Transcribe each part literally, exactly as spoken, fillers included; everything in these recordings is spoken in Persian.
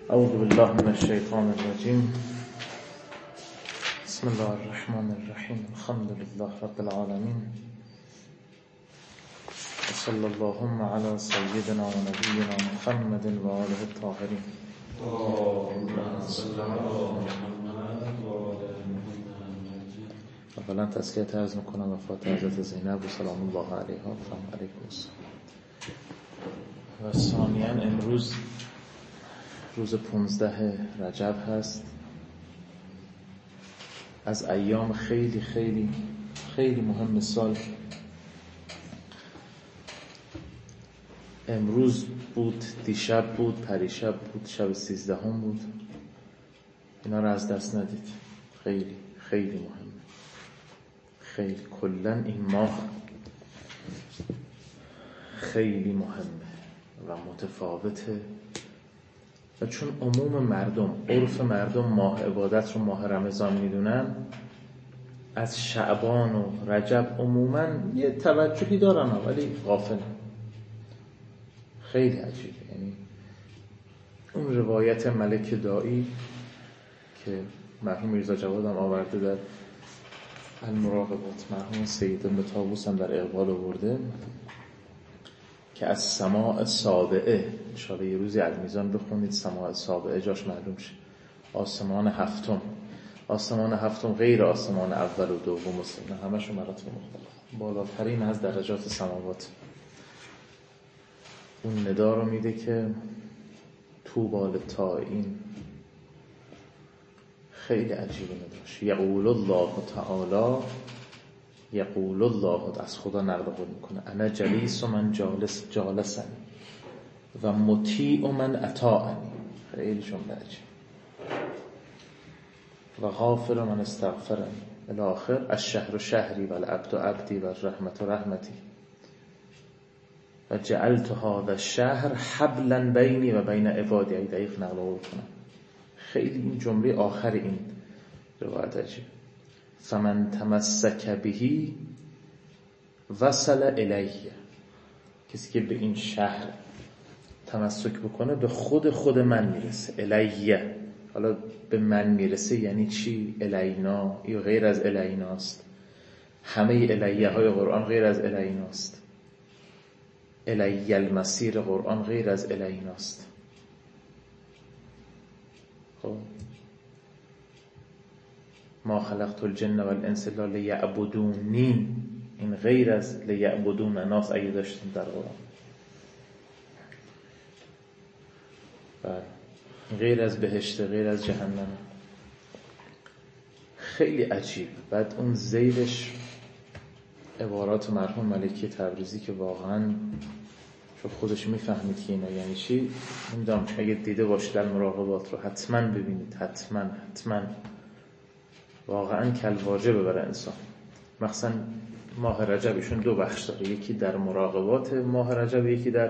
اعوذ بالله من الشیطان الرجیم. بسم الله الرحمن الرحیم. الحمد لله رب العالمین و صلی اللهم علی سیدنا و نبینا محمد و آله الطاهرین. اولا تسلیت عرض میکنم وفات حضرت زینب و سلام الله علیها و سلام علیکم و ثانیاً امروز روز پونزده رجب هست، از ایام خیلی خیلی خیلی مهم سال. امروز بود، دیشب بود، پریشب بود، شب سیزدهم بود. اینا رو از دست ندید، خیلی خیلی مهمه. خیلی کلن این ماه خیلی مهمه و متفاوته، و چون عموم مردم، عرف مردم ماه عبادت رو ماه رمضان میدونن، از شعبان و رجب عموما یه توجهی دارن ولی غافلن. خیلی عجیبه. یعنی اون روایت ملک دائی که مرحوم میرزا جواد هم آورده در المراقبات، مرحوم سید ابن طاووس هم در اقبال آورده، که از سماع سابعه، انشاءالله یه روزی المیزان بخونید سماع سابعه جاش معلوم شه، آسمان هفتم. آسمان هفتم غیر آسمان اول و دوم و سوم، همشون مراتب مختلف، بالاترین از درجات سماوات. اون ندا رو میده که طوبی للطائعین. خیلی عجیبه نداش. یقول الله تعالی، یقول الله، از خدا نقل قول میکنه، انا جلیس و من جالس جالسنی و مطیع و من اطاعنی. خیلی جمله عجیب. و غافر و من استغفرنی الاخر، الشهر شهری و العبد عبدی و الرحمت رحمتی و جعلت هذا الشهر حبلا بینی و بین عبادی. ای دقیق نقل قول کنم. خیلی این جمله آخر این روایت عجیب. فمن تمسک بهی وصل الیه. کسی که به این شهر تمسک بکنه به خود خود من میرسه. الیه، حالا به من میرسه یعنی چی؟ الینا یا غیر از الیناست؟ همه الیه های قرآن غیر از الیناست. الی المسیر قرآن غیر از الیناست. خب ما خلقت الجن والانس الا لیعبدونی، این غیر از لیعبدون ناس اگه داشتیم در قرآن. بله، غیر از بهشت، غیر از جهنم. خیلی عجیب. بعد اون زیرش عبارات مرحوم ملکی تبریزی که واقعا چون خودش میفهمید که اینا یعنی چی. نمیدونم اگه دیده باشید در مراقبات رو حتما ببینید، حتما حتما واقعا کل واجبه برای انسان. مثلا ماه رجب ایشون دو بخش داره، یکی در مراقبات ماه رجب، یکی در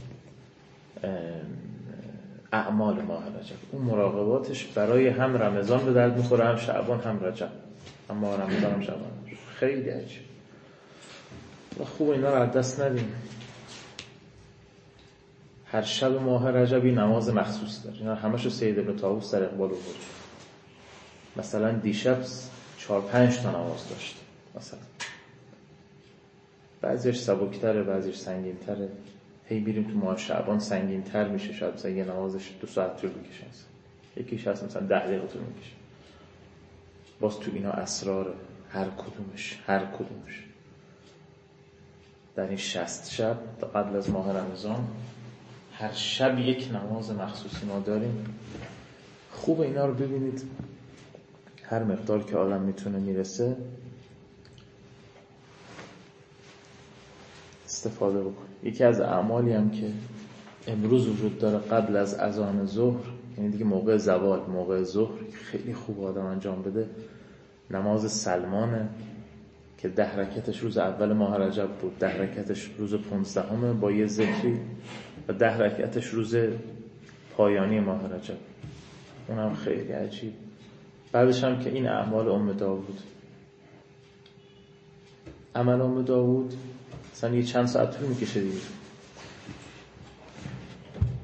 اعمال ماه رجب. اون مراقباتش برای هم رمضان به درد میخوره، هم شعبان، هم رجب، هم ماه رمضان، هم شعبان. خیلی عجیب و خوب اینا رو از دست ندیم. هر شب ماه رجبی نماز مخصوص داره. اینا همشو سید ابن طاووس در اقبال آورد. مثلا دیشب چهار پنج تا نماز داشت، مثلا بعضیش سبکتره، بعضیش سنگین‌تره. هی میریم تو ماه شعبان سنگین‌تر میشه، شاید مثلا یه نمازش دو ساعت طول میکشه، یکیش هست مثلا ده دقیقه طول میکشه. باز تو اینا اسرار هر کدومش هر کدومش در این شصت شب تا قبل از ماه رمضان هر شب یک نماز مخصوصی ما داریم. خوب اینا رو ببینید، هر مقدار که آدم میتونه میرسه استفاده بکنه. یکی از اعمالی هم که امروز وجود داره قبل از اذان ظهر، یعنی دیگه موقع زوال، موقع ظهر، خیلی خوب آدم انجام بده، نماز سلمانه که ده رکعتش روز اول ماه رجب بود، ده رکعتش روز پونزدهمه با یه ذکری، و ده رکعتش روز پایانی ماه رجب. اونم خیلی عجیب. بعدش هم که این اعمال ام داوود، عمل ام داوود مثلا یه چند ساعت طول میکشه دیگه.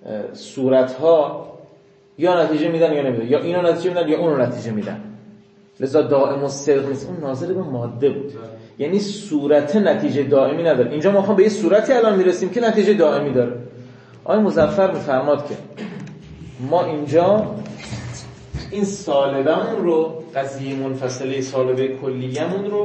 صورت‌ها یا نتیجه میدن یا نمیدن، یا اینو نتیجه میدن یا اونو نتیجه میدن. لذا دائم الصدق نیست، اون ناظر به ماده بود. یعنی صورت نتیجه دائمی نداره. اینجا ما میخوام به یه صورتی الان میرسیم که نتیجه دائمی داره. آقای مظفر میفرماد که ما اینجا این سالبمون رو، قضیه منفصله سالبه کلیه‌مون رو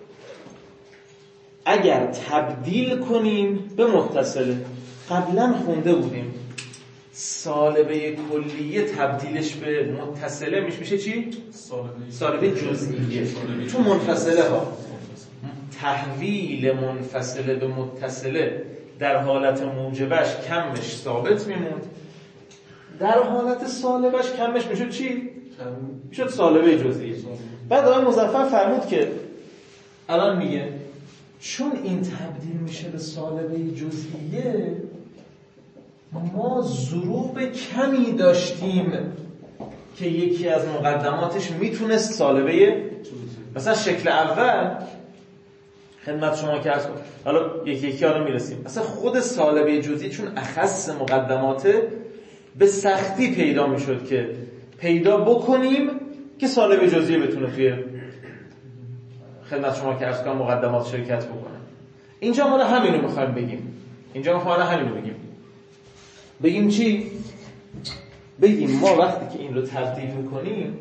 اگر تبدیل کنیم به متصله، قبلا خونده بودیم سالبه کلیه تبدیلش به متصله میشه میشه چی؟ سالبه جزئیه. تو منفصله ها تحویل منفصله به متصله در حالت موجبش کمش ثابت میموند، در حالت سالبش کمش میشد چی؟ میشد سالبه جزئیه. بعد آقای مظفر فرمود که الان میگه چون این تبدیل میشه به سالبه جزئیه، ما ضروب کمی داشتیم که یکی از مقدماتش میتونست سالبه، مثلا شکل اول خدمت شما که از حالا یکی یکی آن میرسیم، مثلا خود سالبه جزئی چون اخص مقدماته به سختی پیدا میشد که پیدا بکنیم که سالبه جزئی بتونه توی خدمت شما که از کنم مقدمات شرکت بکنه. اینجا ما همینو میخوایم بگیم، اینجا میخوایم همینو بگیم بگیم چی؟ بگیم ما وقتی که این رو تبدیل میکنیم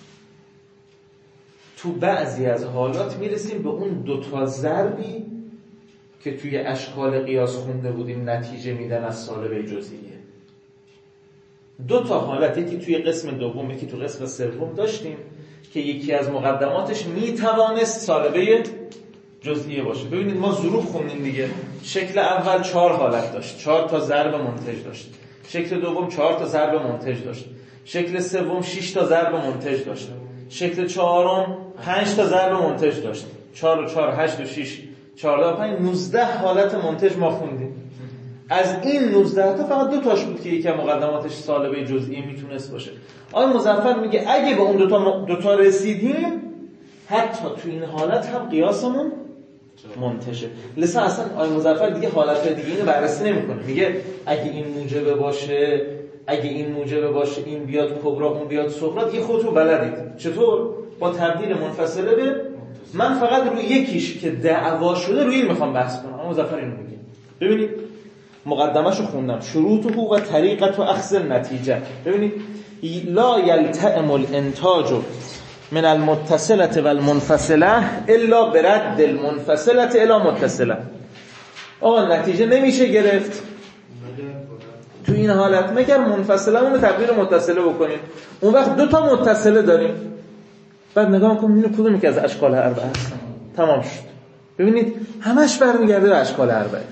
تو بعضی از حالات میرسیم به اون دوتا ضربی که توی اشکال قیاس خونده بودیم نتیجه میدن از سالبه جزئیه. دو تا حالت، یکی توی قسم دوم یکی تو قسم سوم داشتیم که یکی از مقدماتش میتوانست سالبه جزئیه باشه. ببینید ما ظروف خوندیم دیگه. شکل اول چهار حالت داشت، چهار تا ضرب منتج داشت. شکل دوم چهار تا ضرب منتج داشت. شکل سوم شش تا ضرب منتج داشت. شکل چهارم پنج تا ضرب منتج داشت. چهار و چهار هشت و شش، چهارده و پنج نوزده حالت منتج ما خوندیم. از این نوزده تا فقط دو تاش بود که یکی از مقدماتش سالبه جزئی میتونست باشه. آقای مظفر میگه اگه به اون دو تا دو تا رسیدیم حتی تو این حالت هم قیاسمون منتشه. لسه اصلا آقای مظفر دیگه حالت دیگه اینو بررسی نمیکنه. میگه اگه این موجبه باشه، اگه این موجبه باشه، این بیاد کبرا اون بیاد صغرا، دیگه خودتون بلدید چطور با تبدیل منفصله به. من فقط روی یکیش که دعوا شده روی این میخوام بحث کنم. آقای مظفر اینو میگه. ببینید مقدمه‌شو خوندم، شروطه و طریقه و اخذ النتیجه. ببینید لا یلتئم الانتاج من المتصله و المنفصله الا برد المنفصله الى متصله. آقا نتیجه نمیشه گرفت تو این حالت مگر منفصله رو تبدیل متصله بکنیم. اون وقت دو تا متصله داریم. بعد نگاه کنیم اینو کدومی که از اشکال اربعه هستن. تمام شد. ببینید همش برمیگرده به اشکال اربعه.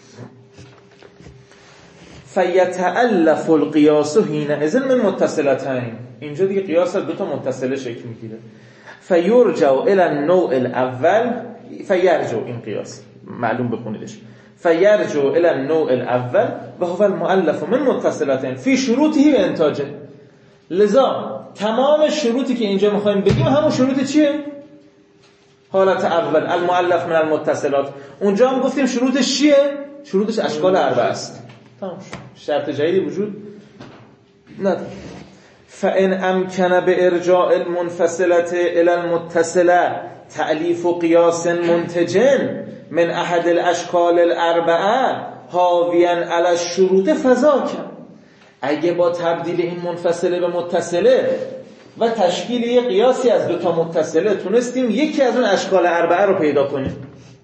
فیتألف القیاس حینئذ من متصلتین. اینجا دیگه قیاس از دو تا متصله شکل میگیره. فیرجع الی النوع الاول، فیرجع این قیاس معلوم بخونیدش، فیرجع الی النوع الاول و هو المؤلف من متصلتین فی شروطه و انتاجه. لذا تمام شروطی که اینجا میخوایم بگیم همون شروط چیه؟ حالت اول المؤلف من المتصلات. اونجا هم گفتیم شروطش چیه؟ شروطش اشکال اربعه است. تمام شد. شرط جدیدی وجود نداره. فان امکن به ارجاع المنفصله الی المتصله تألیف و قیاس منتجن من احد الاشکال الاربعه حاویا علی الشروط فذاک. اگه با تبدیل این منفصله به متصله و تشکیل یک قیاسی از دو تا متصله تونستیم یکی از اون اشکال اربعه رو پیدا کنیم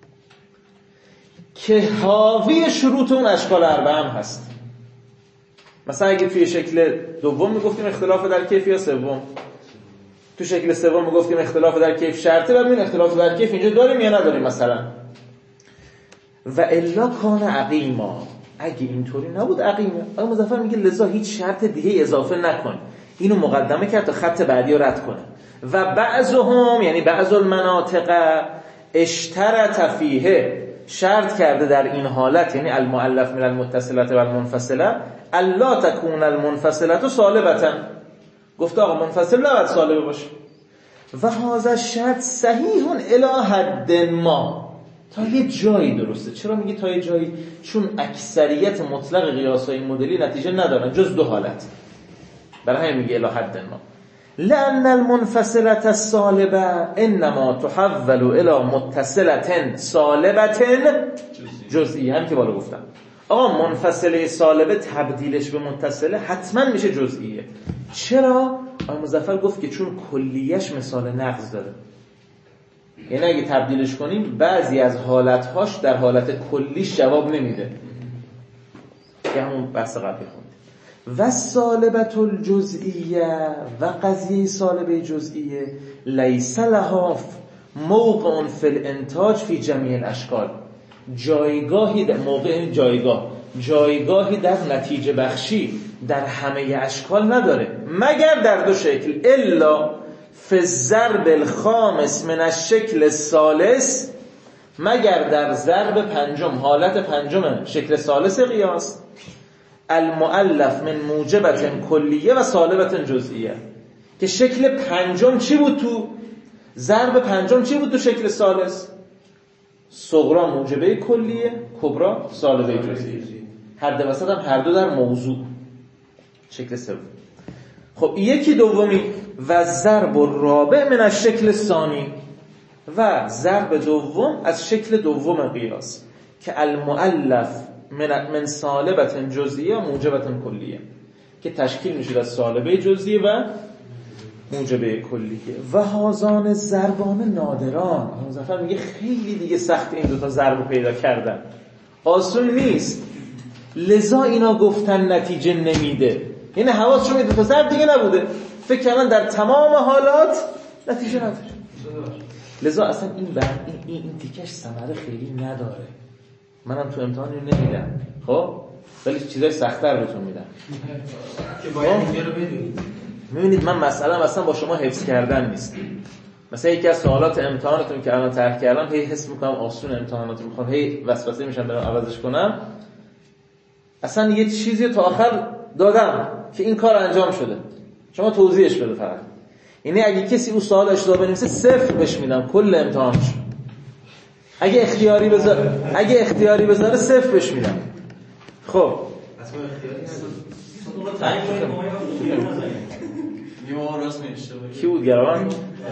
که حاوی شروط اون اشکال اربعه هم هست. مثلا اگه توی شکل دوم میگفتیم اختلاف در کیف یا سوم، تو شکل سوم میگفتیم اختلاف در کیف شرطه، ببین اختلاف در کیف اینجا داریم یا نداریم مثلا. و الا کان عقیما، اگه اینطوری نبود عقیمه. آقای مظفر میگه لذا هیچ شرط دیگه اضافه نکن، اینو مقدمه کرد تا خط بعدی رو رد کنه. و بعضهم یعنی بعض المناطق اشترط فیه، شرط کرده در این حالت، یعنی المؤلف من المتصله و المنفصله الا تکون المنفصله سالبه. گفته آقا منفصل نباید سالبه باشه. و هذا شرط صحیح الی حد ما، تا یه جایی درسته. چرا میگی تا یه جایی؟ چون اکثریت مطلق قیاس‌های مدلی نتیجه ندارن جز دو حالت. برای همین میگه الی حد ما لأن المنفصلة الصالبة انما تحول الى متصلة صالبة جزئیه. هم که بالا گفتم آقا منفصله صالبه تبدیلش به متصله حتما میشه جزئیه. چرا؟ آقا مظفر گفت که چون کلیش مثال نقض داره، یعنی اگه تبدیلش کنیم بعضی از حالتهاش در حالت کلیش جواب نمیده، که همون بحث قبلی خوندیم. و صالبة الجزئیه و قضیه صالبه جزئیه لیس لها موقع فی الانتاج فی جمیع الاشکال، جایگاهی در موقع جایگاه جایگاهی در نتیجه بخشی در همه اشکال نداره مگر در دو شکل، الا فی الضرب الخامس من الشکل الثالث، مگر در ضرب پنجم حالت پنجم شکل ثالث قیاس، المؤلف من موجبت کلیه و سالبت جزئیه. که شکل پنجم چی بود تو ضرب پنجم؟ چی بود تو شکل ثالث؟ صغرا موجبه کلیه، کبرا سالبه جزئیه. حد وسط هم هر دو در موضوع شکل سوم. خب یکی دومی و ضرب الرابع من از شکل ثانی، و ضرب دوم از شکل دوم قیاس که المؤلف من من سالبت جزئیه و موجبت کلیه، که تشکیل میشه از سالبه جزئیه و موجبه کلیه. و هازان ضربان نادران. مظفر میگه خیلی دیگه سخت این دوتا ضرب پیدا کردن، آسون نیست، لذا اینا گفتن نتیجه نمیده. یعنی حواسشون این دوتا ضرب دیگه نبوده، فکر کردن در تمام حالات نتیجه نداره، لذا اصلا این بر این این, این تیکش ثمره خیلی نداره. منم تو امتحانی نمیدم، خب ولی چیزای سخت‌تر بهتون میدم که باید اینجا رو بدونید. میبینید من مسئله مثلا با شما حفظ کردن نیست. مثلا یکی از سوالات امتحانتون که الان طرح کردم هی حس میکنم آسون امتحاناتون میخوام هی وسوسه میشم برام عوضش کنم. اصلا یه چیزی تا آخر دادم که این کار انجام شده، شما توضیحش بده فقط. یعنی اگه کسی اون سوال اشتباه بنویسه صفر بهش میدم کل امتحانش. اگه اختیاری بذاره اگه اختیاری بذاره صفر بهش میدم. خب اصلا اختیاری نداره. یه ما راست اشتباهی کی بود گروان؟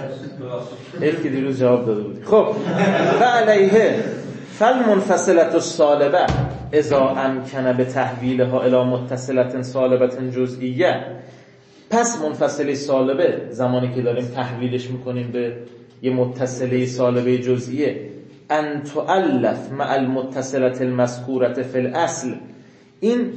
ایل که دیروز جواب داده بودی. خب و علیه فالمنفصلة الصالبه اذا امکن به تحویلها الی متصلة صالبة جزئیه. پس منفصله صالبه زمانی که داریم تحویلش میکنیم به یه متصله صالبه جزئیه، ان تؤلف مع المتصلة المذکورة فی الاصل، این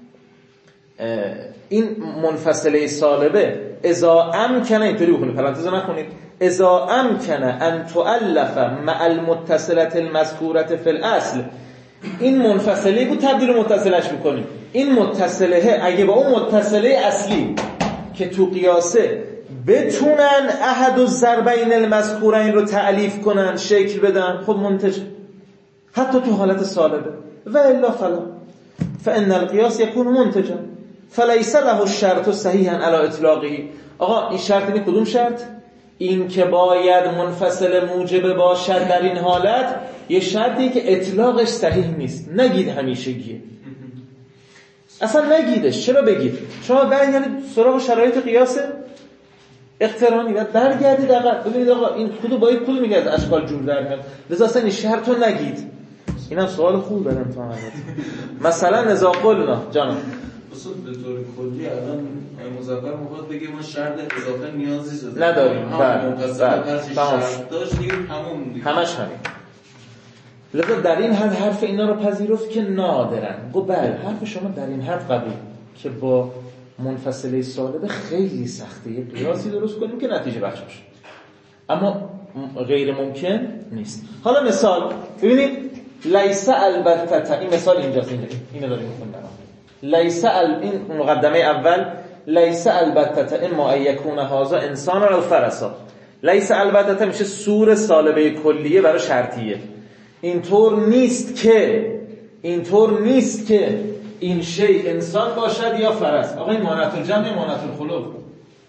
این منفصله صالبه اذا امکن، اینطوری بخونید پرانتز نخونید، اذا امکن ان تؤلف مع المتصلة المذکورة فی الاصل، این منفصله بود تبدیل متصلش میکنیم، این متصله اگه با اون متصله اصلی که تو قیاسه بتونن احد الضربین المذکورین رو تعلیف کنن، شکل بدن، خب منتج حتی تو حالت صالبه. و الا فلا فان القیاس یکون منتجا فلیس له الشرط صحیحا علی اطلاقه. آقا این شرط می کدوم شرط؟ این که باید منفصل موجب باشد در این حالت یه شرطی که اطلاقش صحیح نیست، نگید همیشگیه، اصلا نگیدش. چرا بگید؟ شما برگردید سراغ شرایط قیاس اقترانی و برگردید عقب ببینید آقا این کدو با این کدو میگه از اشکال جور در میاد، لذا اصلا این شرط رو نگید. اینم سوال خوب دارم تو هم مثلا نزا قلنا جانم اصلا به طور کلی الان مظفر میخواد بگه ما شرط اضافه نیازی نداریم. بله بله شرط داشت دیگه همون دیگه همش همین. لذا در این حد حرف اینا رو پذیرفت که نادرن. گو بله حرف شما در این حد قبول که با منفصله صالبه خیلی سخته یه قیاسی درست کنیم که نتیجه بخش باشه، اما غیر ممکن نیست. حالا مثال ببینید، لیس البته، این مثال اینجاست، اینجا اینو داریم می‌خونیم. لیس ال این مقدمه اول، لیس البته اما ان یکون هذا انسان او فرسا. لیس البته میشه سور صالبه کلیه برای شرطیه. اینطور نیست که اینطور نیست که این شی انسان باشد یا فرس. آقا این مانعت الجمع مانعت الخلق،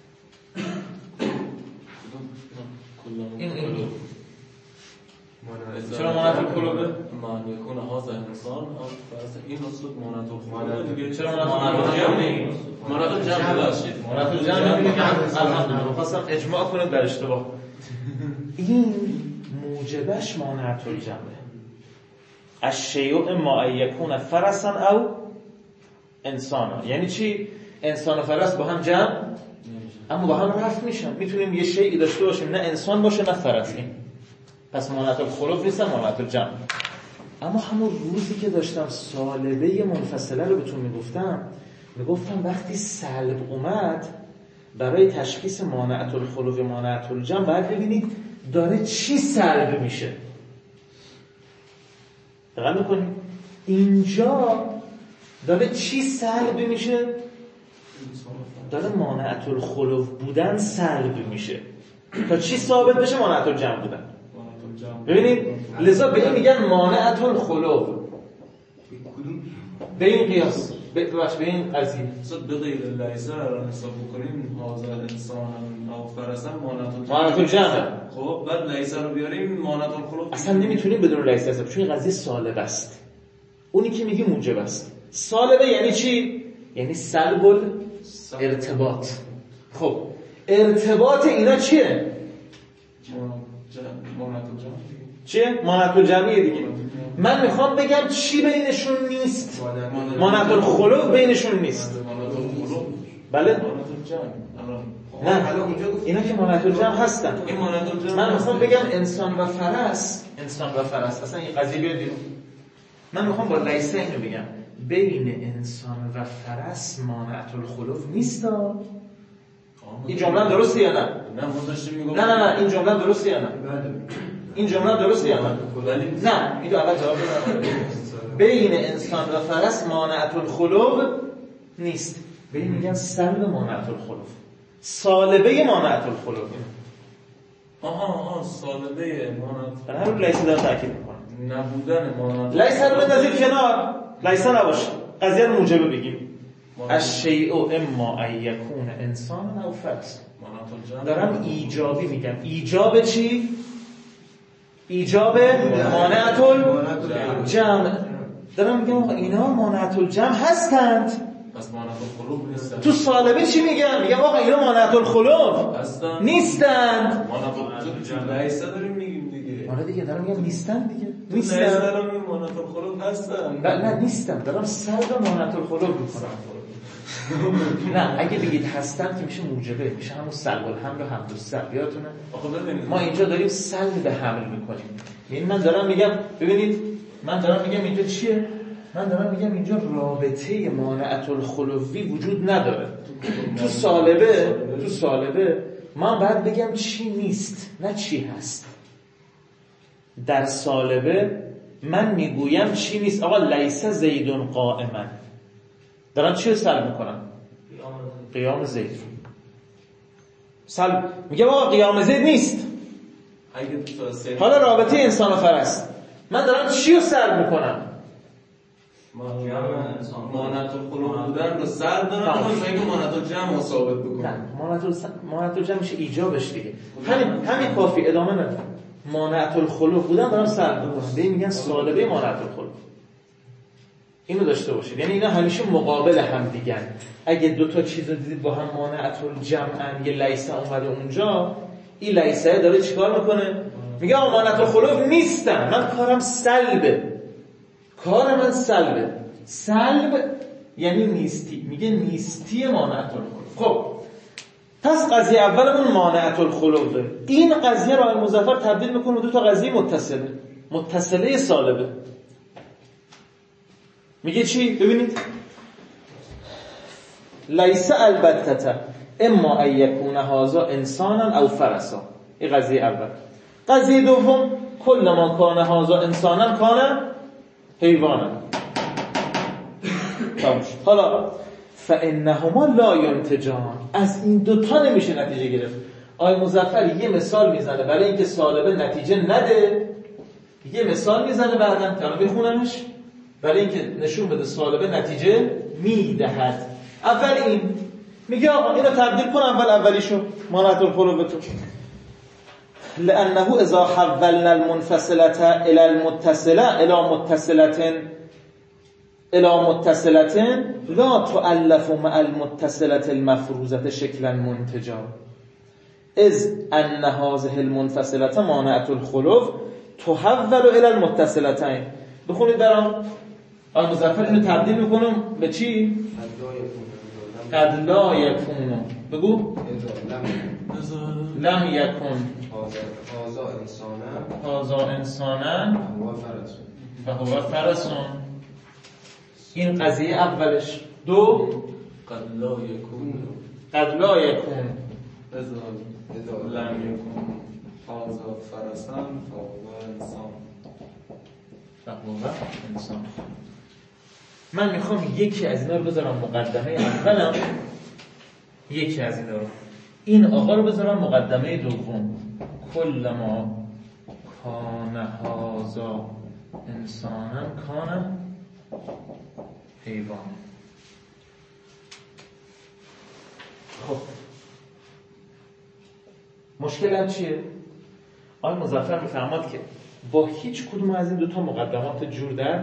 این این چرا مانعت الخلوه؟ من یکون هذا انسان فرض این اصول مانعت الخلوه دیگه. چرا مانعت الجمع؟ مانعت الجمع باشید. مانعت الجمع میگه الحمدلله خواستم اجماع کنید در اشتباه. این موجبش مانعت الجمع. الشیء ما یکون فرسا او انسانا. یعنی چی؟ انسان و فرس با هم جمع اما با هم رفع میشن. میتونیم یه شیئی داشته باشیم نه انسان باشه نه فرس. این پس مانعت الخلوف نیست، مانعت الجمع. اما همون روزی که داشتم سالبه منفصله رو بهتون میگفتم میگفتم وقتی سلب اومد برای تشخیص مانعت الخلوف و مانعت الجمع باید ببینید داره چی سلب میشه. دقیق میکنید اینجا داره چی سلب میشه؟ داره مانعت الخلوف بودن سلب میشه تا چی ثابت بشه؟ مانعت الجمع بودن. ببینید لذا به این میگن مانعت الخلوف. به این قیاس ببخش به این قضیه صد بغیر لیسه را حساب بکنیم هازا انسان او فرسن مانعت الجمع. خب بعد لیسه رو بیاریم مانعت الخلوف. اصلا نمیتونیم بدون لیسه حساب چون این قضیه سالب است. اونی که میگی موجب است. سالبه یعنی چی؟ یعنی سلب ارتباط. خب ارتباط اینا چیه؟ مانعت الجمع. چیه؟ مانعت الجمعیه دیگه. من میخوام بگم چی بینشون نیست؟ مانعت الخلوف بینشون نیست. بله؟ نه اینا که مانعت الجمع هستن. من میخوام بگم انسان و فرس، انسان و فرس اصلا این قضیه بیاد بیرون. من میخوام با لیسه اینو بگم بین انسان و فرس مانعت الخلوف نیست. این جمله درسته یا نه؟ نه ما داشتیم میگم نه نه نه این جمله درسته یا نه؟ این جمله درسته یا نه؟ نه اینو اول جواب بدم. بین انسان و فرس مانعت الخلوف نیست. به این میگن سلب مانعت الخلوف. سالبه مانعت الخلوف. آها آها سالبه مانعت. هر لیسه داره تاکید میکنه. نبودن مانعت. لیسه رو بندازید کنار. لیسه نباشه. قضیه رو موجبه بگیم. الشیء اما ان یکون انسان او فرس. دارم ایجابی میگم. ایجاب چی؟ ایجاب مانعت الجمع. دارم میگم اینا مانعت الجمع هستند. پس مانعت الخلوف نیستند. تو سالبه چی میگم؟ میگم آقا اینا مانعت الخلوف هستند. نیستند. مانعت الجمع لیسه داریم میگیم دیگه. آره دیگه دارم میگم نیستند دیگه. نیستند. لیسه دارم میگم مانعت الخلوف هستند. نه نیستند. دارم سلب مانعت الخلوف میکنم. نه اگه بگید هستن که میشه موجبه، میشه همون سلب الحمل و حمل السلب. یادتونه ما اینجا داریم سلب حمل میکنیم. یعنی من دارم میگم ببینید من دارم میگم اینجا چیه؟ من دارم میگم اینجا رابطه مانعت الخلوفی وجود نداره. تو سالبه تو سالبه من باید بگم چی نیست نه چی هست. در سالبه من میگویم چی نیست. آقا لیس زیدون قائما دارم چی رو سلب میکنم؟ قیام زید. سلب میگم آقا قیام زید نیست. حالا رابطه انسان و فرس من دارم چی رو سلب میکنم؟ مانعت الخلوف بودن رو سلب دارم تا اینکه مانعت الجمع رو ثابت بکنم. نه مانعت الجمع میشه ایجابش دیگه. همین همین کافی ادامه نده. مانعت الخلوف بودن دارم سلب میکنم. به این میگن سالبه مانعت الخلوف. اینو داشته باشید. یعنی اینا همیشه مقابل هم دیگن. اگه دو تا چیز رو دیدید با هم مانعت الجمعن، یه لیسه اومده اونجا، این لیسه داره چیکار میکنه؟ میگه آقا مانعت الخلوف نیستن، من کارم سلبه. کار من سلبه. سلب یعنی نیستی. میگه نیستی مانعت الخلوف. خب پس قضیه اولمون مانعت الخلوف داره. این قضیه رو آقای مظفر تبدیل میکنه به دو تا قضیه متصله. متصله سالبه. میگه چی؟ ببینید لیس البتة اما ان یکون هذا انسانا او فرسا. این قضیه اول. قضیه دوم کل ما کان هذا انسانا کان حیوانا. حالا فانهما لا ینتجان. از این دوتا نمیشه نتیجه گرفت. آقای مظفر یه مثال میزنه برای اینکه سالبه نتیجه نده. یه مثال میزنه بعداً تا بخونمش برای اینکه نشون بده سالبه نتیجه میدهد. اول این میگه آقا اینو تبدیل کن اول اولیشو مانعت الخلوف تو. لأنه اذا حولنا المنفصلة الى المتصلة الى متصلة الى متصلة لا تؤلف مع المتصلة المفروضة شكلا منتجا اذ ان هذه المنفصلة مانعة الخلف تحول الى المتصلتين. بخونید برام آل مظفر اینو تبدیل میکنم به چی؟ قد لا یکون. بگو لم یکن هازا انسانا هازا انسانا فهو فرسون. این قضیه اولش. دو قد لا یکون قد لا یکون اذا لم یکن هازا فرسن فهو انسان فهو انسان. من میخوام یکی از اینا رو بذارم مقدمه اولم، یکی از اینا رو، این آقا رو بذارم مقدمه دوم. کل ما کان هازا انسانا کان حیوان. خب مشکل هم چیه؟ آقای مظفر میفهمد که با هیچ کدوم از این دوتا مقدمات جور در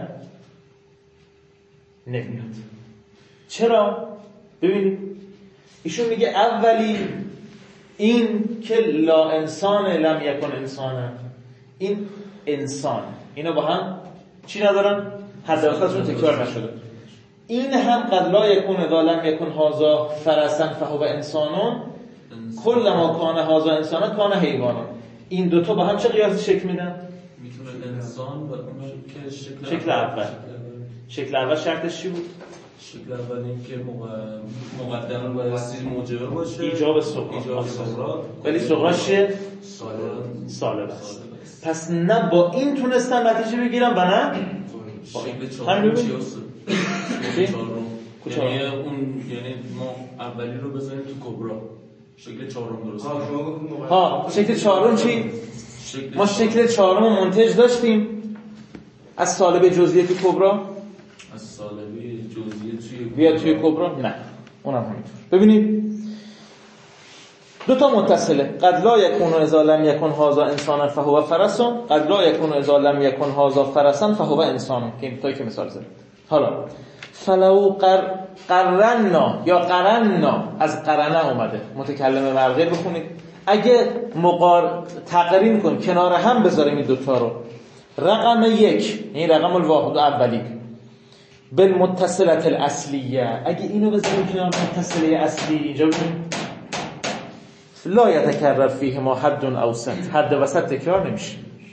نمیاد. چرا؟ ببینید ایشون میگه اولی این که لا انسان لم یکن انسانه، این انسان، اینا با هم چی ندارن؟ حد وسطشون تکرار نشده. این هم قد لا یکون اذا لم یکن هازا فرسن فهو انسانون کل ما کان هازا انسانه کان حیوانون. این دوتا با هم چه قیاسی شکل میدن؟ میتونه انسان و اون که شکل شکل اول. شکل اول شرطش چی بود؟ شکل اول این که مقدمه بایستی موجبه باشه، ایجاب صغرا. ایجاب صغرا. ولی صغراش چیه؟ سالب. سالب است. پس نه با این تونستم نتیجه بگیرم و نه شکل چهارم چی هست؟ چهارم. یعنی اون یعنی ما اولی رو بذاریم تو کبرا، شکل چهارم درست. ها شکل چهارم چی؟ ما شکل چهارم رو منتج داشتیم از سالب جزئی تو کبرا. از سالبی جزئی توی بیاد توی کبرا؟ نه اونم همینطور. ببینید دو تا متصله. قد لا یکون اذا لم یکن هذا انسانا فهو فرسون، قد لا یکون اذا لم یکن هذا فرسا فهو انسان. که این تایی که مثال زدم. حالا فلو قر... قرنا یا قرنا از قرنه اومده، متکلم مرغیر بخونید. اگه مقار تقرین کن کنار هم بذاریم این دوتا رو، رقم یک این رقم الواحد اولی بالمتصلة الاصلیه، اگه اینو بذاریم کنار متصله اصلی اینجا ببینیم لا یتکرر فیه ما حد اوسط، حد وسط تکرار نمیشه.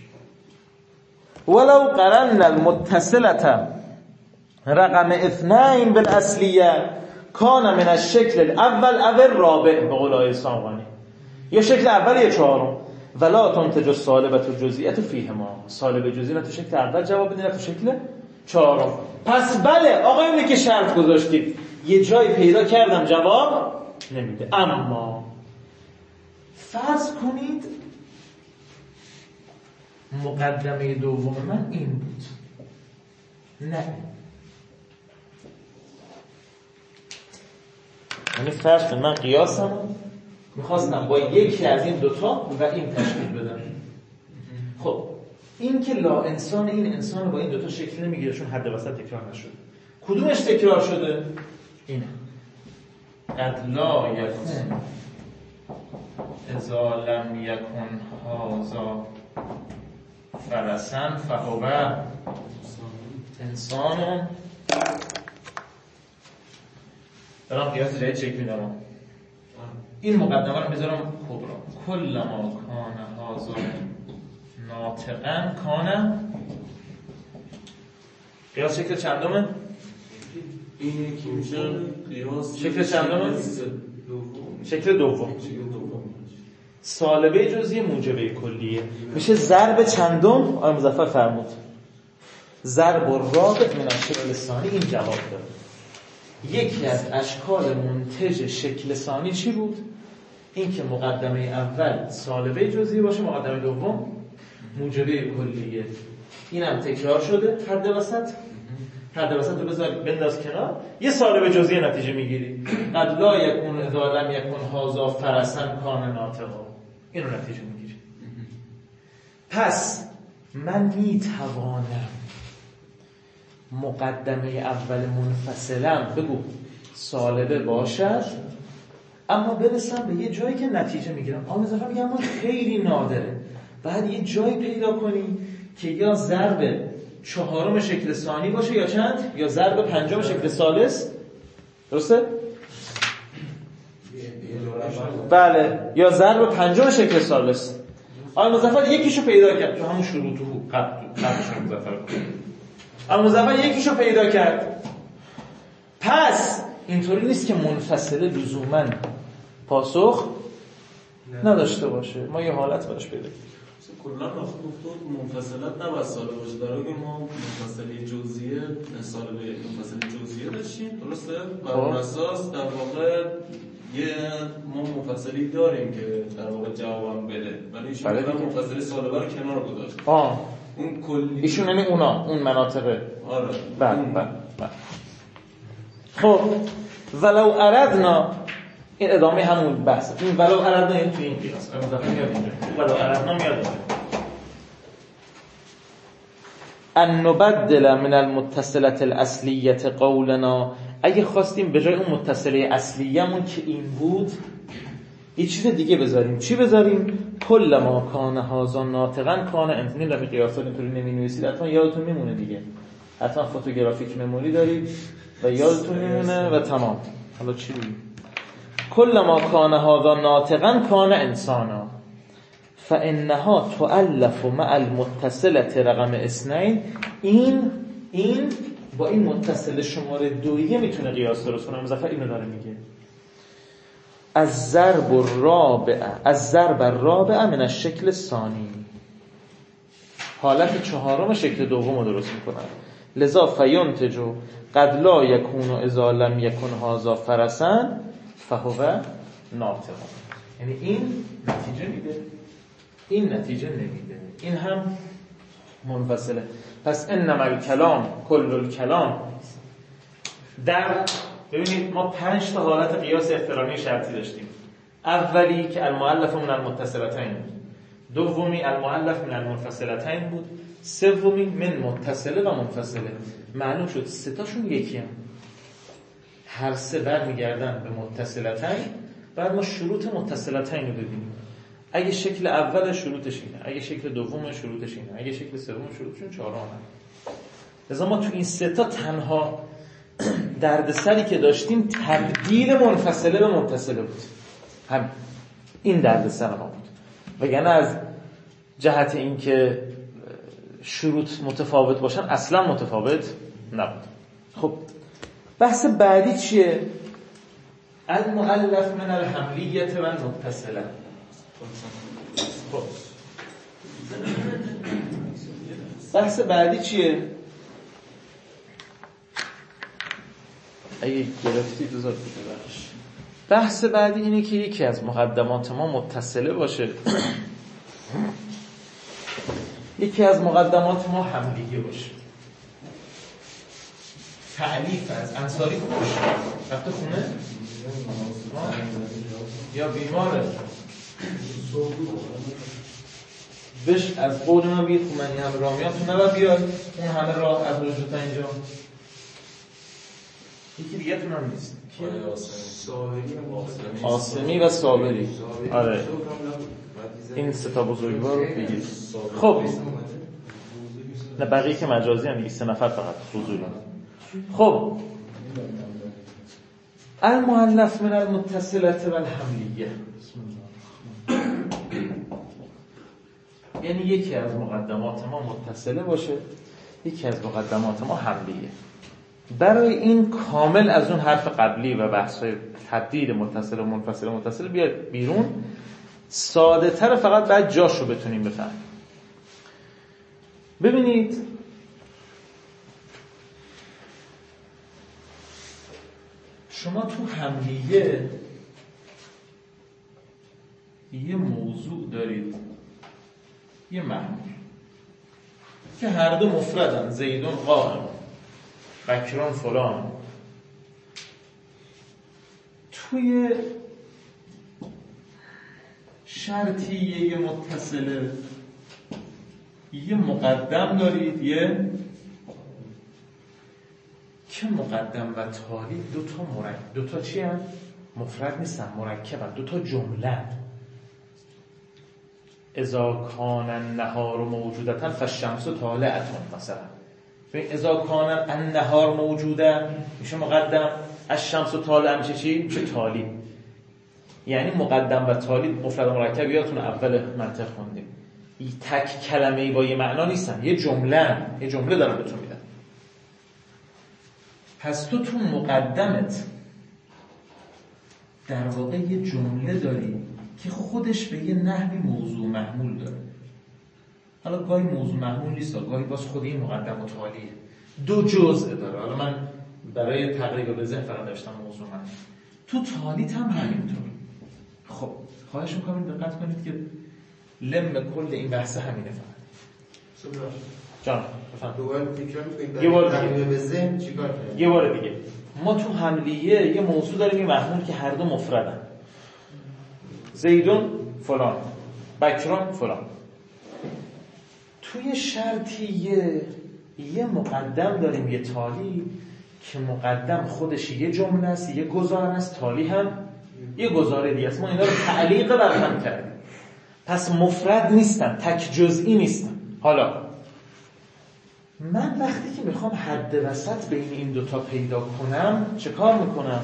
ولو قرنا المتصلة رقم اثنين بالاصلیه کان من الشکل الاول او الرابع به قول آیه سامانی، یا شکل اول یا چهارم. ولا تنتج السالبة الجزئیة فیهما، سالب جزئی نه تو شکل اول جواب بده نه تو شکل چهارم. پس بله آقایونی که شرط گذاشتید یه جایی پیدا کردم جواب نمیده. اما فرض کنید مقدمه دوم من این بود، نه یعنی فرض کنید من قیاسم میخواستم با یکی از این دوتا و این تشکیل بدم. خب این که لا انسان این انسان با این دوتا شکل نمیگیره چون حد وسط تکرار نشده. کدومش تکرار شده؟ اینه. قد لا یکون اذا لم یکن هازا فرسن فهو انسان. دارم قیاس جدید شکل میدم. این مقدمه رو میذارم کبرا. کل ما کان هازا ناطقا کان. قیاس شکل چندمه؟ این یکی میشه قیاس شکل چندمه؟ شکل دوم. سالبه جزئی موجبه کلیه میشه ضرب چندم. آقای مظفر فرمود ضرب الرابع من الشکل ثانی. این جواب داره. یکی از اشکال منتج شکل ثانی چی بود؟ این که مقدمه اول سالبه جزئی باشه، مقدمه دوم موجبه کلیه. اینم تکرار شده. حد وسط حد وسط رو بذار بنداز کنار، یه سالبه جزئی نتیجه میگیری. قد لا یکون اذا لم یکن هازا فرسن کان ناطقا، اینو نتیجه میگیری. پس من میتوانم مقدمه اول منفصلم بگو سالبه باشد، اما برسم به یه جایی که نتیجه میگیرم. آن اضافه میگم ما خیلی نادره، بعد یه جایی پیدا کنی که یا ضرب چهارم شکل ثانی باشه یا چند، یا ضرب پنجم شکل ثالث. درسته؟ بله، یا ضرب پنجم شکل ثالث. آقای مظفر یکیشو پیدا کرد، تو همون شروط تو قبلش مظفر کنه. آقای مظفر یکیشو پیدا کرد. پس اینطوری نیست که منفصله لزوماً پاسخ نداشته باشه، ما یه حالت براش پیدا کنیم. کلا آخه گفتود منفصلات نباید ساله باشه، در واقع ما منفصله جزئیه ساله منفصله جزئیه داشتیم، درسته؟ بر اساس در واقع یه ما منفصلی داریم که در واقع جوابم بده، ولی ایشون منفصله ساله رو کنار گذاشت. آه اون کلی ایشون یعنی اونا اون مناطقه. آره بله بله بله. خب ولو اردنا، این ادامه همون بحث. این ولو اردنا این توی این قیاس مضافه میاد اینجا، ولو اردنا میاد اینجا. ان نبدل من المتصلة الاصلیه قولنا، اگه خواستیم به جای اون متصله اصلیه‌مون که این بود یه چیز دیگه بذاریم. چی بذاریم؟ کل ما کان هذا ناطقا کان انتنی. روی قیاسات اینطوری نمی‌نویسید، حتما یادتون میمونه دیگه، حتما فوتوگرافیک مموری دارید و یادتون میمونه و تمام. حالا چی بگیم؟ کل ما کان هذا ناطقا کان انسانا فانها تؤلف مع المتصله رقم اثنين. این این با این متصل شماره دویه میتونه قیاس درست کنه. مظفر اینو داره میگه. از ضرب الرابع از ضرب الرابع من الشکل ثانی، حالت چهارم شکل دوم رو درست میکنه. لذا فینتج قد لا یکون اذا لم یکن هذا فرسا فهو ناطق. یعنی این نتیجه میده، این نتیجه نمیده، این هم منفصله. پس انما الکلام کل الکلام. در ببینید ما پنج تا حالت قیاس اقترانی شرطی داشتیم. اولی که المؤلف من المتصلتین بود، دومی المؤلف من المنفصلتین بود، سومی من متصله و منفصله. معلوم شد سه تاشون یکی هم، هر سه برمیگردن به متصلتین. بعد ما شروط متصلتین رو ببینیم. اگه شکل اول شروطش اینه، اگه شکل دوم شروطش اینه، اگه شکل سوم شروطشون چهارمه. لذا ما تو این سه تا تنها دردسری که داشتیم تبدیل منفصله به متصله بود. هم این دردسر ما بود، وگرنه از جهت اینکه شروط متفاوت باشن اصلا متفاوت نبود. خب بحث بعدی چیه؟ المؤلف من الحملیه و المتصله. خب بحث بعدی چیه؟ اگه گرفتی دوزار بوده برش. بحث بعدی اینه که یکی از مقدمات ما متصله باشه، یکی از مقدمات ما حملیه باشه. تعلیف از انصاری خوش رفته خونه یا بیماره بش از قول من بگید خب من این همه راه میام تو نباید بیاد اون همه راه از رجوع تا اینجا. یکی دیگه تون هم نیست، آسمی و صابری. آره این سه تا بزرگوار رو بگید. خب نه بقیه که مجازی هم دیگه، سه نفر فقط حضور هم. خب المؤلف من المتصله و الحملیه، یعنی یکی از مقدمات ما متصله باشه، یکی از مقدمات ما حملیه. برای این کامل از اون حرف قبلی و بحث‌های تبدیل متصل و منفصل و متصل بیاد بیرون، ساده تر، فقط بعد جاشو بتونیم بفهمیم. ببینید شما تو حملیه یه موضوع دارید، یه معنی که هر دو مفردن، زیدون قائم، بکران فلان. توی شرطیه متصله یه مقدم دارید، یه که مقدم و تالی دو تا مرکب، دو تا چی هست؟ مفرد نیستن، مرکبن، دو تا جمله. اذا کان النهار موجودتا فالشمس طالعة مثلا. ببین اذا کان النهار موجوده میشه مقدم، الشمس طالعة میشه چی؟ میشه تالی. یعنی مقدم و تالی مفرد و مرکب، یادتون اول منطق خوندیم، تک کلمه‌ای با یه معنا نیستن، یه جمله، یه جمله دارم بهتون میدم. پس تو تو مقدمت در واقع یه جمله داری که خودش به یه نحوی موضوع محمول داره. حالا گاهی موضوع محمول نیست، گاهی باز خود این مقدم و تالیه، دو جزء داره. حالا من برای تقریب به ذهن فقط نوشتم موضوع محمول. تو تالیت هم همینطور. خب خواهش میکنم دقت کنید که لم کل این بحث همینه فقط. جان بفهم دوباره تکرار می‌کنید. یه بار تقریب به ذهن چیکار کنید؟ یه بار دیگه ما تو حملیه یه موضوع داریم، یه محمول که هر دو مفردن. زیدون فلان، بکرون فلان. توی شرطی یه, یه مقدم داریم، یه تالی، که مقدم خودش یه جمله است، یه گزاره است، تالی هم یه گزاره دیگه است. ما اینا رو تعلیق بر هم کردیم. پس مفرد نیستن، تک جزئی نیستن. حالا من وقتی که میخوام حد وسط بین این دوتا پیدا کنم چه کار میکنم؟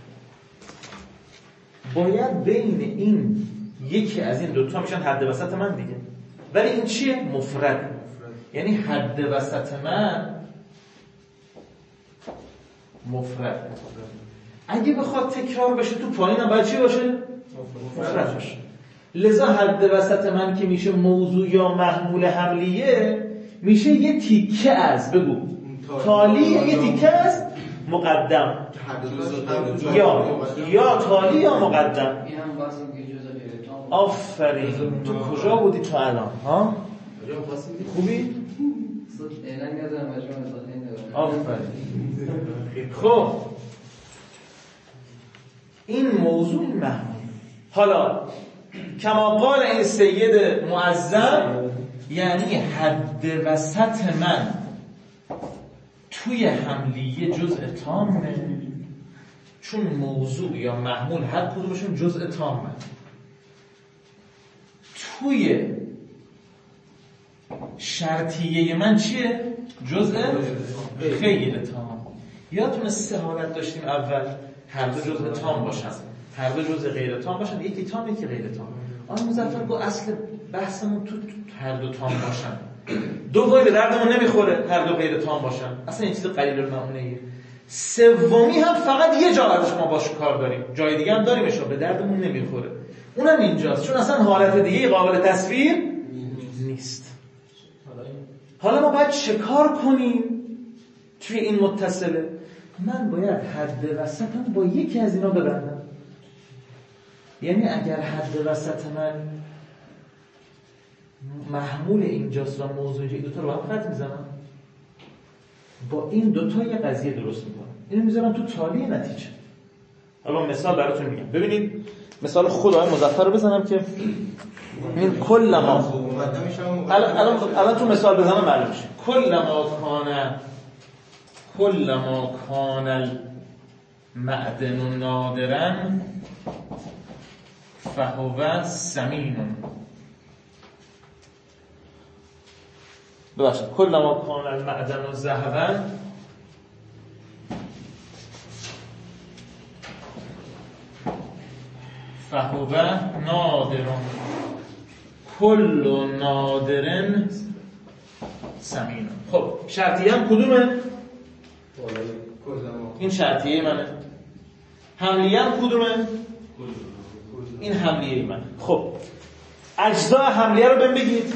باید بین این یکی از این دوتا میشن حد وسط من دیگه، ولی این چیه؟ مفرد. یعنی حد وسط من مفرد. اگه بخواد تکرار بشه تو پایین هم باید چی باشه؟ مفرد باشه. لذا حد وسط من که میشه موضوع یا محمول حملیه، میشه یه تیکه از بگو تالی، یه تیکه از مقدم، یا یا تالی یا مقدم. آفرین. تو کجا بودی تو الان؟ ها؟ خوبی؟ آفرین. خب این موضوع محمول. حالا کما قال این سید معظم، یعنی حد وسط من توی حملیه جزء تامه، چون موضوع یا محمول هر کدومشون جزء تامه. توی شرطیه من چیه؟ جزء غیر تام. یادتونه سه حالت داشتیم اول، هر دو جزء تام باشن، هر دو جزء غیر تام باشن، یکی تام یکی غیر تام. آن مظفر گفت اصل بحثمون تو هر دو تام باشن، دو گاهی به دردمون نمیخوره هر دو غیر تام باشن، اصلا این چیز قلیل المعنیه. سومی هم فقط یه جا ازش ما باش کار داریم، جای دیگه هم داریمش به دردمون نمیخوره، اونم اینجاست، چون اصلا حالت دیگه قابل تصویر نیست. حالا ما باید چه کار کنیم توی این متصله؟ من باید حد وسطم با یکی از اینا ببندم. یعنی اگر حد وسط من محمول اینجاست و موضوع اینجا، این دوتا رو با هم خط میزنم، با این دوتا یه قضیه درست میکنم، اینو میذارم تو تالی نتیجه. الان مثال براتون میگم. ببینید مثال خود آقای مظفر رو بزنم که این کل ما الان الان تو مثال بزنم معلوم میشه. کل ما کان کل ما کان المعدن نادرا فهو ثمین. ببخشید کل ما کان المعدن ذهبا فهو نادر، کل نادر ثمین. خب شرطیه هم کدومه؟ این شرطیه منه. حملیه هم کدومه؟ این حملیه منه. خب اجزا حملیه رو بهم بگید.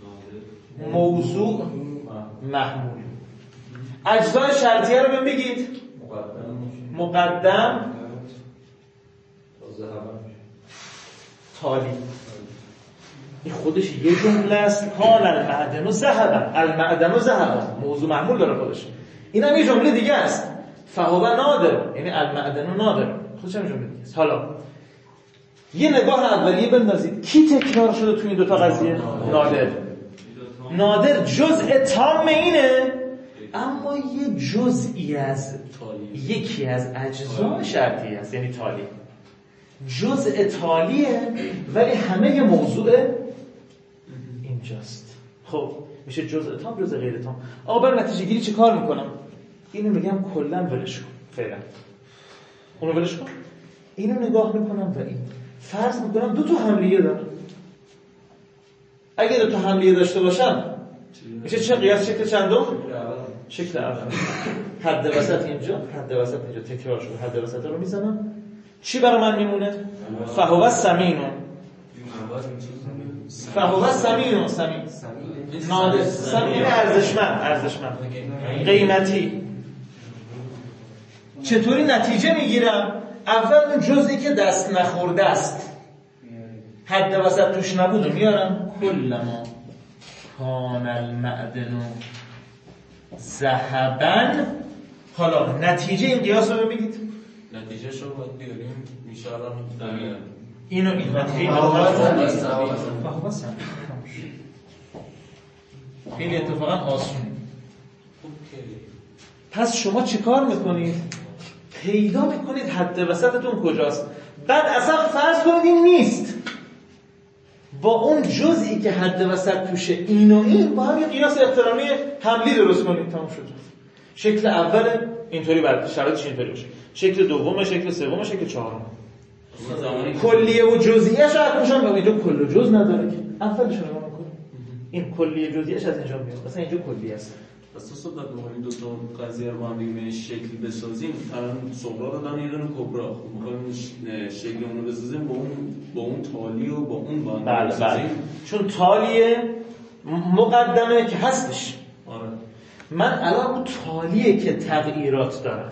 موضوع محمول. اجزای شرطیه رو بهم بگید. مقدم تالی. این خودش یه جمله است. کان المعدن ذهبا، المعدن ذهبا موضوع محمول داره خودش. این هم یه جمله دیگه است. فهو نادر، یعنی المعدن نادر خودش هم جمله دیگه است. حالا یه نگاه اولیه بندازید کی تکرار شده تو این دوتا قضیه؟ نادر. نادر جزء تام اینه، اما یه جزئی از یکی از اجزا شرطی است، یعنی تالی جزء تالیه ولی همه موضوع اینجاست. خب میشه جزء تام جزء غیر تام. آقا برای نتیجه گیری چه کار میکنم؟ اینو میگم کلا ولش کن فعلا، اونو ولش کن، اینو نگاه میکنم و این فرض میکنم دو تا حملیه داره. اگه دو تا حملیه داشته باشم میشه چه قیاس شکل چندم؟ شکل اول. حد وسط اینجا، حد وسط اینجا تکرار شد، حد وسط رو میزنم، چی برای من میمونه؟ فهو سمینون، فهو سمینون، سمین نادر، سمین ارزشمند، ارزشمند قیمتی. چطوری نتیجه میگیرم؟ اول اون جزئی که دست نخورده است، حد وسط توش نبود رو میارم. کلما کان المعدن ذهبا. حالا نتیجه این قیاس رو بگید. نتیجه شو باید بیاریم میشه الان اینو این نتیجه فهو سمین. خیلی اتفاقا آسونه. پس شما چی کار میکنید؟ پیدا میکنید حد وسطتون کجاست، بعد اصلا فرض کنید این نیست، با اون جزئی که حد وسط توشه این و این با هم یه قیاس احترامی حملی درست کنید. تمام شد. شکل اول اینطوری بعد شرایطش اینطوری باشه، شکل دوم، شکل سوم، شکل چهارم. کلیه و جزئیه شاید میشن به اینجا کل و جز نداره که اولش رو نگاه کنید. این کلیه جزئیش از اینجا میاد، مثلا اینجا کلیه است. اساسا بعد ما این دو تا قضیه رو با هم دیگه شکلی بسازیم. الان صغرا دادن یه دونه کبرا، می‌خوایم شکل اون رو بسازیم با اون با اون تالی و با اون با هم بله بله. چون تالیه مقدمه که هستش. آره. من الان اون تالیه که تغییرات دارم،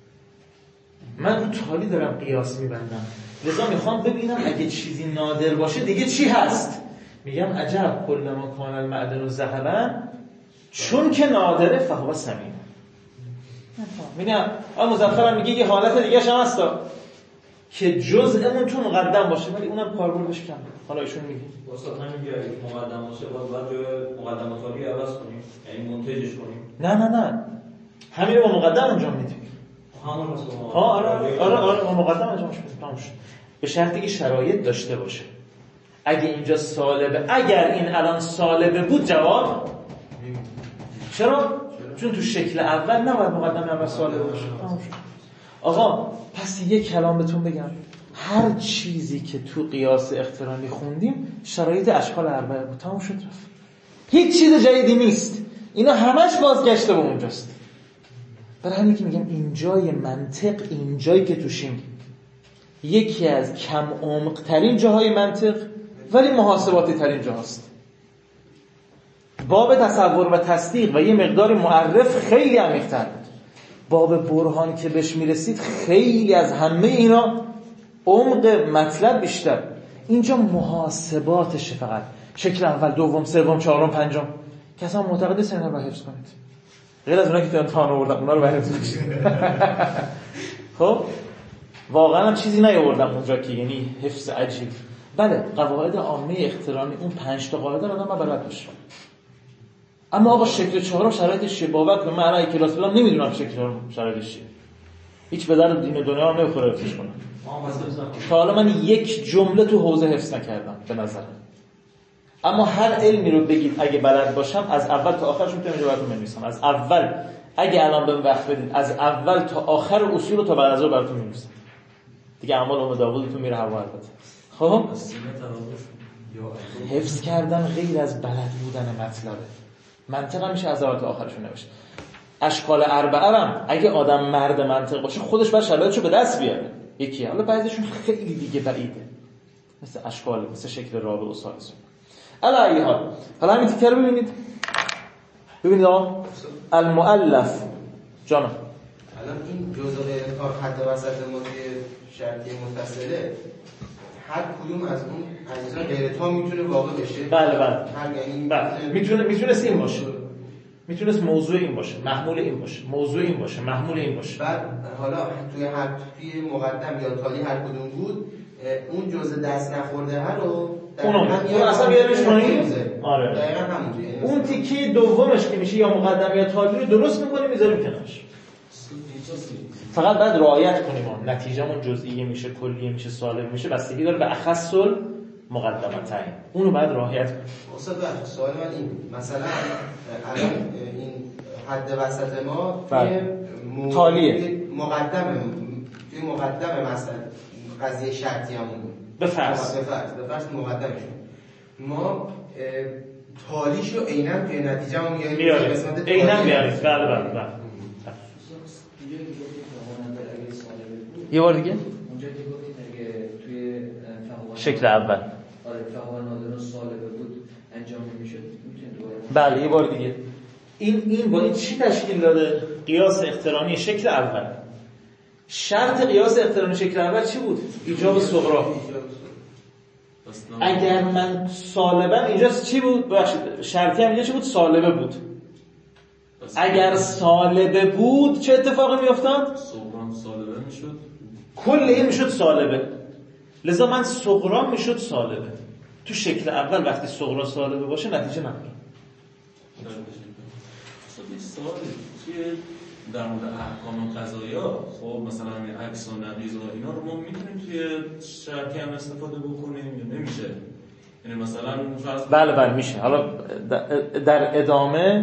من اون تالی دارم قیاس میبندم، لذا میخوام ببینم اگه چیزی نادر باشه دیگه چی هست. میگم عجب کلما کان المعدن ذهبا، چون که نادره فهو سمین. میگم آقا مظفرم میگه یه حالت دیگه هم هست که جزءمون تو مقدم باشه ولی اونم کاربردش کم. حالا ایشون میگه واسه همین میگه مقدم باشه باید جای مقدم و تالی عوض کنیم، یعنی منتجش کنیم. نه نه نه همین رو با مقدم انجام میدیم. همون مثلا ها آره آره آره با مقدم انجامش میدیم. به شرطی که شرایط داشته باشه. اگه اینجا سالبه، اگر این الان سالبه بود جواب چرا؟ چون تو شکل اول نباید مقدم اول سالبه باشه. آقا پس یه کلام بهتون بگم، هر چیزی که تو قیاس اقترانی خوندیم شرایط اشکال اربعه بود، تموم شد رفت. هیچ چیز جدیدی نیست، اینا همش بازگشته به اونجاست. برای همین که میگم اینجای منطق، اینجایی که توشیم یکی از کم عمق ترین جاهای منطق ولی محاسباتی ترین جاست. باب تصور و تصدیق و یه مقدار معرف خیلی عمیق‌تر بود. باب برهان که بهش میرسید خیلی از همه اینا عمق مطلب بیشتر. اینجا محاسباتشه فقط، شکل اول، دوم، سوم، چهارم، پنجم که اصلا معتقد نیستن اینا رو حفظ کنید، غیر از اونایی که تو امتحان آوردن اونا رو حفظ کنید. خب واقعا هم چیزی نیاوردم اونجا که یعنی حفظ عجیب. بله قواعد عامه اقترانی اون پنج تا قاعده رو آدم بلد باشه، اما آقا شکل چهارم شرایطش چیه؟ بابت به معنی کلاس فلان نمیدونم شکل چهارم شرایطش چیه، هیچ به درد دین و دنیا هم نمیخوره حفظش کنم. تا حالا من یک جمله تو حوزه حفظ نکردم به نظرم، اما هر علمی رو بگید اگه بلد باشم از اول تا آخرش میتونم اینجا براتون بنویسم. از اول اگه الان بهم وقت بدید از اول تا آخر اصول رو تا بعد از اون براتون می‌نویسم دیگه. اعمال ام داوود تو میره هوا البته. خب حفظ کردن غیر از بلد بودن مطلبه، منطق میشه از اول تا آخرش نوشت. اشکال اربعه هم اگه آدم مرد منطق باشه خودش باید شرایطشو به دست بیاره. یکی حالا بعضیشون خیلی دیگه بعیده، مثل اشکال، مثل شکل رابع و ثالث. الا ای حال حالا همین تیکر رو ببینید. ببینید آقا المؤلف جانم الان این جزء غیر کار حد وسط ماده شرطی متصله هر کدوم از اون اجزا غیر تا میتونه واقع بشه. بله بله هر یعنی بله میتونه میتونست این باشه، میتونست موضوع این باشه، محمول این باشه، موضوع این باشه، محمول این باشه. بعد حالا توی هر توی مقدم یا تالی هر کدوم بود اون جزء دست نخورده ها رو اونو اون اصلا بیارمش پایین. آره دقیقاً همونجوری. اون تیکه دومش که میشه یا مقدم یا تالی رو درست می‌کنیم میذاریم کنارش. فقط باید رعایت کنیم اون نتیجه‌مون جزئیه میشه، کلیه میشه، سالب میشه، بستگی داره به اخص المقدمتین. اونو باید رعایت کنیم. استاد بخش سوال من این مثلا الان این حد وسط ما توی تالیه مقدمه توی مقدمه مثلا قضیه شرطی همون به فرض به فرض به فرض مقدمشون ما تالیش رو عیناً توی نتیجه ما میاریم قسمت عیناً میاریم. بله بله بله. یه بار دیگه اونجا که گفتید اگه توی فهوان شکل اول آره فهوان نادرون سالبه بود انجام نمیشد میتونید دوباره بله یه بار دیگه این این با این چی تشکیل داده؟ قیاس اقترانی شکل اول. شرط قیاس اقترانی شکل اول چی بود؟ ایجاب صغرا. اگر من سالبم اینجا چی بود؟ ببخشید شرطی هم اینجا چی بود؟ سالبه بود. اگر سالبه بود چه اتفاقی میافتاد؟ صغرا سالبه میشد. کل این میشد سالبه. لذا من صغرا میشد سالبه. تو شکل اول وقتی صغرا سالبه باشه نتیجه نمیگیره. این سوالی توی در مورد احکام قضایی‌ها خب مثلا همین عکس و نقیض و اینا رو ما میتونیم توی شرطی هم استفاده بکنیم یا نمیشه؟ یعنی مثلا فرض بله بله میشه. حالا در ادامه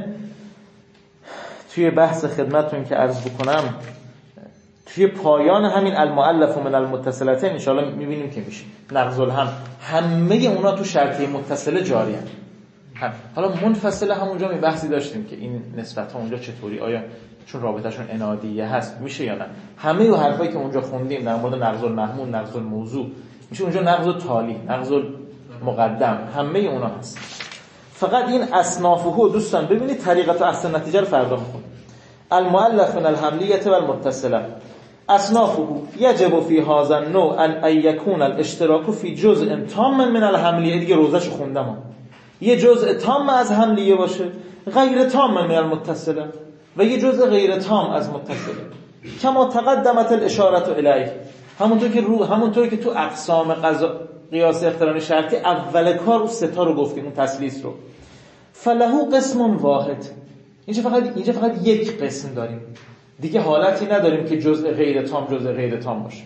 توی بحث خدمتتون که عرض بکنم توی پایان همین المؤلف من المتصلتین ان شاء الله میبینیم که میشه. نقض الهم همه اونا تو شرطی متصله جاری هست. هم. حالا منفصله همونجا می بحثی داشتیم که این نسبت ها اونجا چطوری، آیا چون رابطهشون انادیه هست میشه یا نه. همه اون حرفایی که اونجا خوندیم در مورد نقض المحمول، نقض الموضوع میشه اونجا نقض تالی، نقض مقدم، همه اونا هست. فقط این اصنافه دوستان ببینید طریقت و اصل نتیجه رو فردا میخونیم. المؤلف من الحملیه و المتصله اصنافه یجب فی هذا النوع ان یکون الاشتراک فی جزء تام من الحملیه. دیگه روزش خوندم یه جزء تام از حملیه باشه، غیر تام من المتصله و یه جزء غیر تام از متصله. کما تقدمت الاشاره الیه. همونطور که رو همونطور که تو اقسام قضا قیاس اقترانی شرطی اول کار اون سه تا رو گفتیم، اون تسلیث رو. فله قسم واحد. اینجا فقط اینجا فقط یک قسم داریم. دیگه حالتی نداریم که جزء غیر تام جزء غیر تام باشه.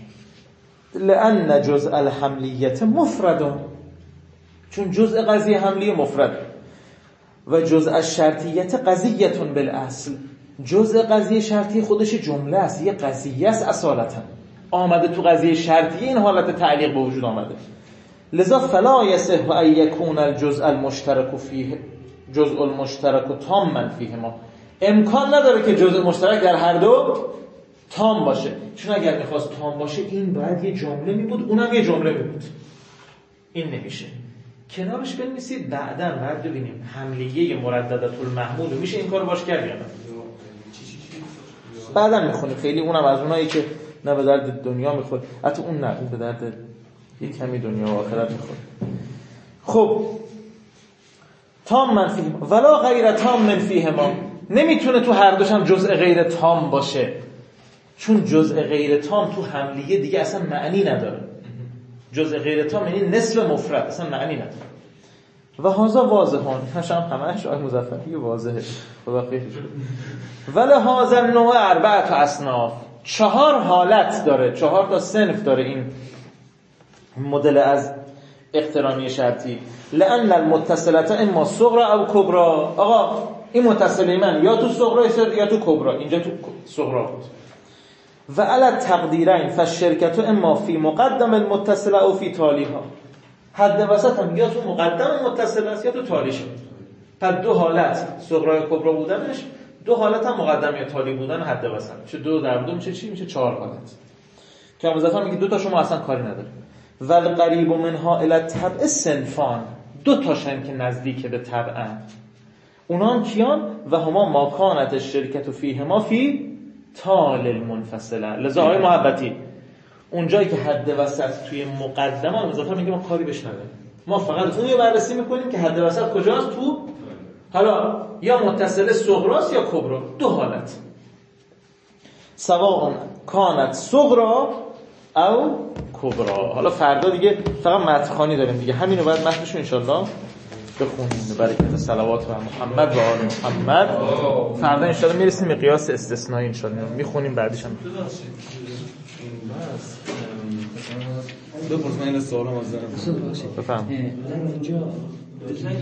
لأن جزء الحملیه مفرد. چون جزء قضیه حملی مفرد و جزء الشرطیت قضیتون بالاصل. جزء قضیه شرطی خودش جمله است، یه قضیه است اصالتا. آمده تو قضیه شرطی این حالت تعلیق به وجود آمده. لذا فلا یصح ان یکون الجزء المشترک فیه جزء المشترک تاما فیهما. امکان نداره که جزء مشترک در هر دو تام باشه، چون اگر میخواست تام باشه این باید یه جمله می بود، اونم یه جمله می بود. این نمیشه. کنارش بنویسید بعداً بعد ببینیم حملیه مرددات المحمول میشه این کارو باش کرد یا نه. بعداً میخونیم. خیلی اونم از اونایی که نه به درد دنیا میخوره، حتی اون نه، اون به درد یک کمی دنیا و آخرت میخوره. خب تام من فیه ولا غیر تام من فیه ما. نمیتونه تو هر دوش هم جزء غیر تام باشه، چون جزء غیر تام تو حملیه دیگه اصلا معنی نداره. جزء غیر تام یعنی نصف مفرد، اصلا معنی نداره. و هذا واضحون هاشم همش آیه مظفری واضحه. خدا خیر ولی هذا النوع اربعه اصناف. چهار حالت داره، چهار تا صنف داره این مدل از اقترانی شرطی. لأن المتصلة اما صغرى او کبرى. آقا این متصله من یا تو صغرا یا تو کبرا. اینجا تو صغرا بود. و علی تقدیرین فالشرکت اما فی مقدم المتصله او فی تالیها. حد وسط هم یا تو مقدم متصله است یا تو تالیش. پس دو حالت صغرا یا کبرا بودنش، دو حالت هم مقدم یا تالی بودن حد وسط. میشه دو در دو میشه چی؟ میشه چهار حالت. که مظفر میگه دو تا شما اصلا کاری نداره. والقریب منها الی الطبع صنفان. دو تاشن که نزدیک به طبعن. اونان کیان؟ و هما ما کانت الشرکت فیهما فی تال المنفصله. لذا آقای محبتی اونجایی که حد وسط توی مقدمه مظفر میگه ما کاری بهش نداریم، ما فقط اون رو بررسی میکنیم که حد وسط کجاست. تو حالا یا متصله صغراست یا کبرا. دو حالت سواء کانت صغرا او کبرا. حالا فردا دیگه فقط متن خوانی داریم دیگه، همینو بعد متنشو انشالله بخونیم. برکت صلوات بر محمد و آل محمد. فردا انشالله میرسیم به قیاس استثنایی، انشالله میخونیم بعدش هم. بپرس من این سوالم از دارم. بفهم. اینجا